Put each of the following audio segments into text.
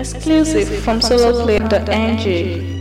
Exclusive from soloclip.ng.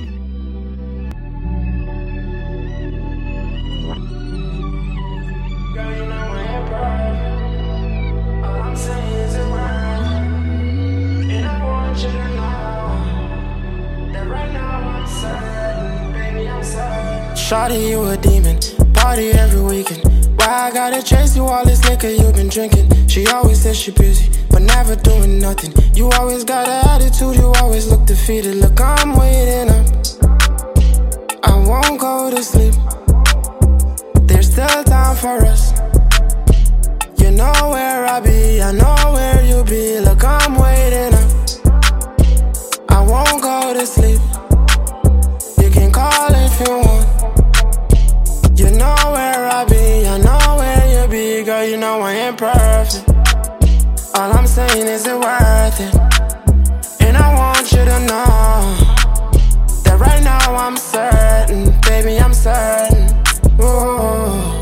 Shawty, you a demon, party every weekend. Why I gotta chase you all this liquor you been drinking? She always says she busy, but never doing nothing. You always got an attitude, you always look defeated. Look, I'm waiting up, I won't go to sleep. There's still time for us. You know where I be, I know where you be. Look, I'm waiting up, I won't go to sleep. You can call if you want. You know where I be, I know where you be. Girl, you know I ain't perfect. All I'm saying is it worth it. And I want you to know that right now I'm certain, baby, I'm certain. Ooh.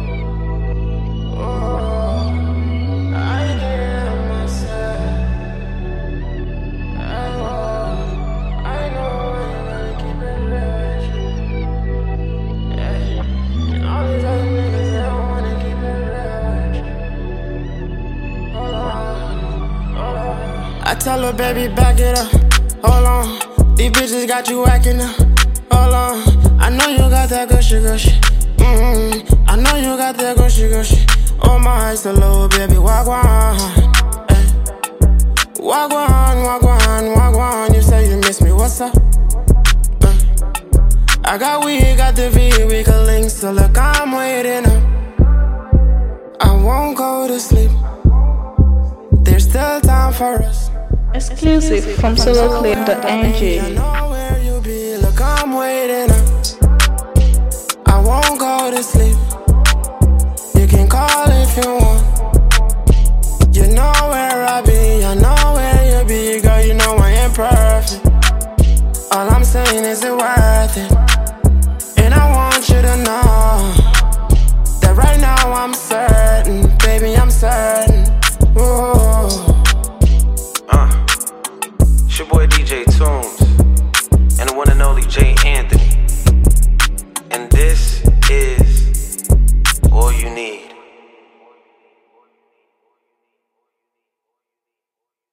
I tell her, baby, back it up. Hold on, these bitches got you acting up. Hold on, I know you got that gushy gushy. I know you got that gushy gushy. Oh my, so low, baby, wagwan. Wagwan, wagwan, wagwan. You say you miss me, what's up? I got weed, got the V, we can link. So look, I'm waiting up, I won't go to sleep. There's still time for us. Exclusive from soloclip.ng. I know where you be. Look, I'm waiting up, I won't go to sleep.